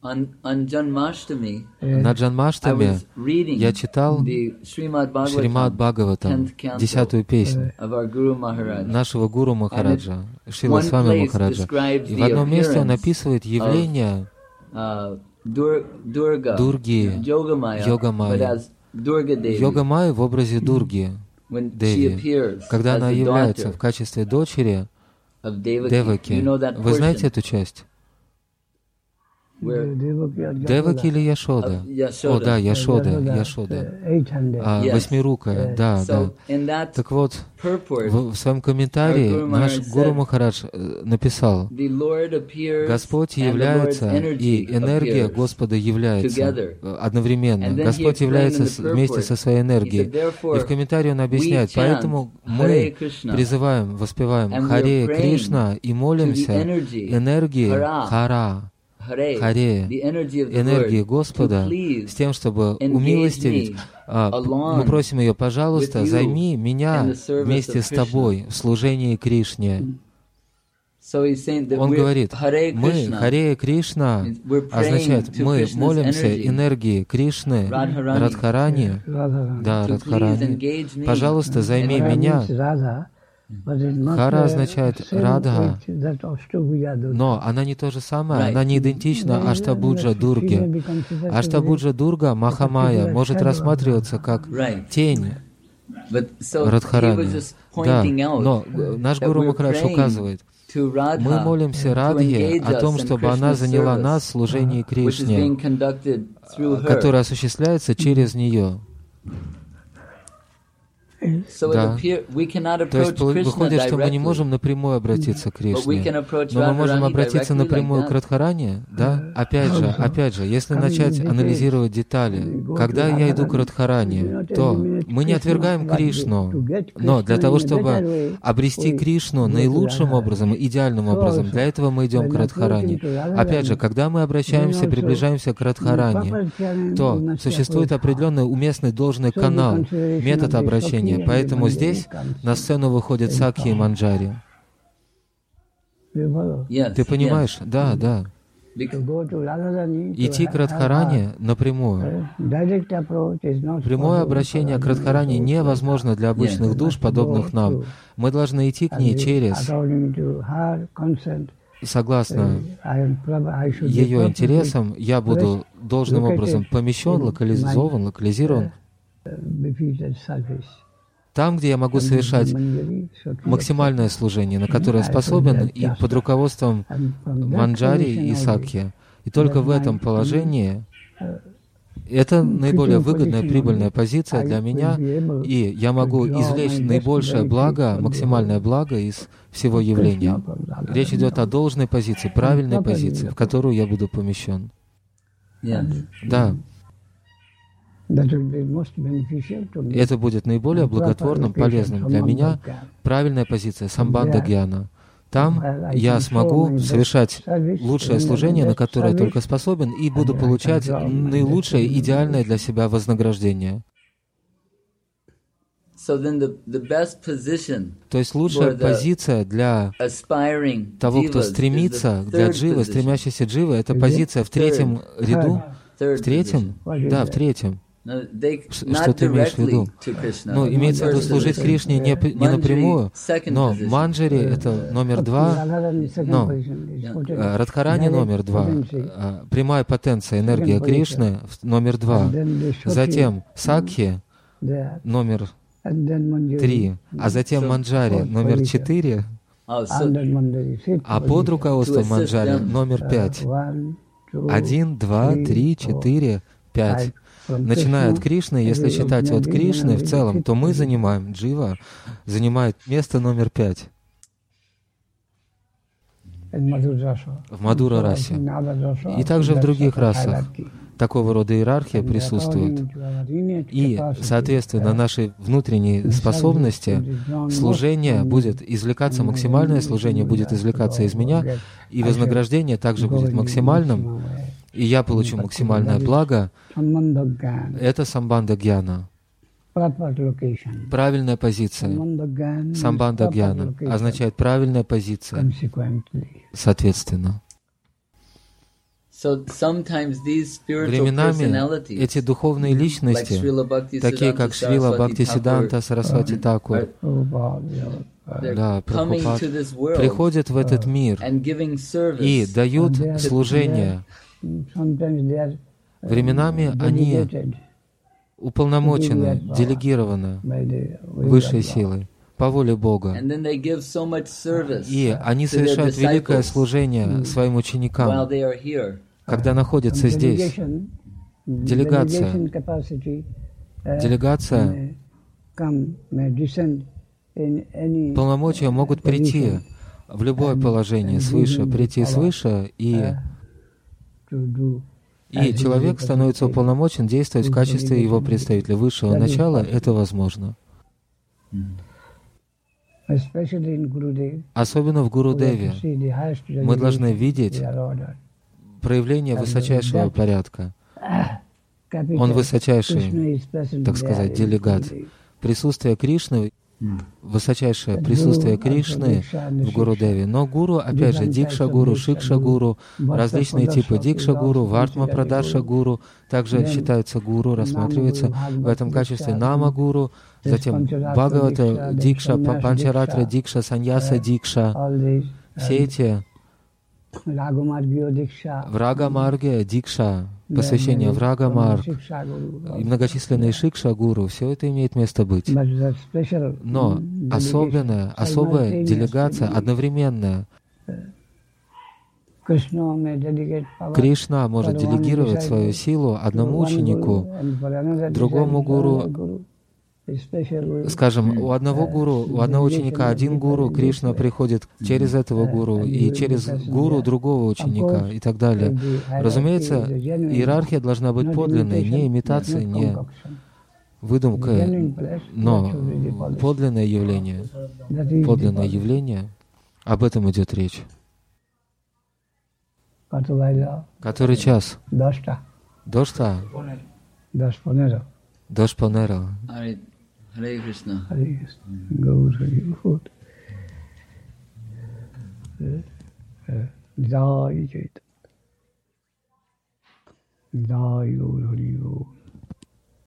на Джанмаштами я читал Шримад Бхагаватам, 10-ю песню нашего Гуру Махараджа, Шрила Свами Махараджа. И в одном месте он описывает явление Дурги, Йогамайи. Йогамайи в образе Дурги, Деви, когда она является в качестве дочери Деваки. Вы знаете эту часть? Деваки или Яшода? О, да, Яшода. Восьмирукая, да. Так вот, в своем комментарии наш Гуру Махарадж написал: Господь является, и энергия Господа является одновременно. Господь является вместе со своей энергией. И в комментарии он объясняет: поэтому мы призываем, воспеваем Харе Кришна и молимся энергии Харе, энергии Господа, с тем, чтобы умилостивить. Мы просим ее: пожалуйста, займи меня вместе с тобой в служении Кришне. Он говорит, мы, Харе Кришна, означает, мы молимся энергии Кришны, Радхарани, да, Радхарани. Пожалуйста, займи меня. Хара означает Радха, но она не то же самое, она не идентична Аштабуджа Дурге. Аштабуджа Дурга, Махамая, может рассматриваться как тень Радхарани. Да, но наш Гуру Махарадж указывает, мы молимся Радхе о том, чтобы она заняла нас в служении Кришне, которое осуществляется через нее. Да. То есть выходит, что мы не можем напрямую обратиться к Кришне, но мы можем обратиться напрямую к Радхарани, да? Опять же, если начать анализировать детали, когда я иду к Радхарани, то мы не отвергаем Кришну, но для того, чтобы обрести Кришну наилучшим образом, идеальным образом, для этого мы идем к Радхарани. Опять же, когда мы обращаемся, приближаемся к Радхарани, то существует определенный уместный должный канал, метод обращения. Поэтому здесь на сцену выходят Сакхи и Манджари. Ты понимаешь? Да. Идти к Радхарани напрямую. Прямое обращение к Радхарани невозможно для обычных душ, подобных нам. Мы должны идти к ней через... Согласно ее интересам, я буду должным образом помещен, локализован там, где я могу совершать максимальное служение, на которое я способен, и под руководством Манджари и Сакхи. И только в этом положении это наиболее выгодная, прибыльная позиция для меня, и я могу извлечь наибольшее благо, максимальное благо из всего явления. Речь идет о должной позиции, правильной позиции, в которую я буду помещен. Да. Это будет наиболее благотворным, полезным для меня. Правильная позиция самбандха гьяна. Там я смогу совершать лучшее служение, на которое я только способен, и буду получать наилучшее, идеальное для себя вознаграждение. То есть лучшая позиция для того, кто стремится, для дживы, стремящейся дживы, это позиция в третьем ряду. В третьем? Да, в третьем. Что ты имеешь в виду? Ну, имеется в виду служить Кришне не напрямую, но Манджари — это номер 2, но Радхарани — номер 2, прямая потенция, энергия Кришны — номер 2, затем Сакхи — номер 3, а затем Манджари — номер 4, а под руководством Манджари — номер 5. 1, 2, 3, 4, 5. Начиная от Кришны, если считать от Кришны в целом, то мы занимаем, джива занимает место номер 5 в Мадура-расе. И также в других расах такого рода иерархия присутствует. И, соответственно, нашей внутренней способности служение будет извлекаться, максимальное служение будет извлекаться из меня, и вознаграждение также будет максимальным, и я получу максимальное благо. Это самбандха гьяна. Правильная позиция. Самбандха гьяна означает правильная позиция. Соответственно. Временами эти духовные личности, такие как Шрила Бхактисиддханта Сарасвати Такур, да, Прабхупад, приходят в этот мир и дают служение. Временами они уполномочены, делегированы высшей силой по воле Бога. И они совершают великое служение своим ученикам, когда находятся здесь. Делегация, полномочия могут прийти в любое положение свыше, прийти свыше, и человек становится уполномочен действовать в качестве его представителя высшего начала. Это возможно. Особенно в Гурудеве мы должны видеть проявление высочайшего порядка. Он высочайший, так сказать, делегат. Присутствие Кришны, высочайшее присутствие Кришны в Гурудеве. Но гуру, опять же, Дикша-гуру, Шикша-гуру, различные типы Дикша-гуру, Вартма-прадаша-гуру также считаются гуру, рассматриваются в этом качестве Нама-гуру, затем Бхагавата Дикша, Панчаратра Дикша, Саньяса Дикша. Все эти Врага-маргия Дикша, посвящение Врага-марг и многочисленные Шикша-гуру, все это имеет место быть. Но особая делегация, одновременная. Кришна может делегировать свою силу одному ученику, другому гуру. Скажем, у одного ученика один гуру, Кришна приходит через этого гуру и через гуру другого ученика и так далее. Разумеется, иерархия должна быть подлинной, не имитацией, не выдумкой, но подлинное явление. Подлинное явление, об этом идет речь. Который час? Дошта. Дошпанера. Hare Krishna. Hare Krishna. Gaur Hari Gaur. Jai Chaitanya. Jai Gaur Hari Gaur.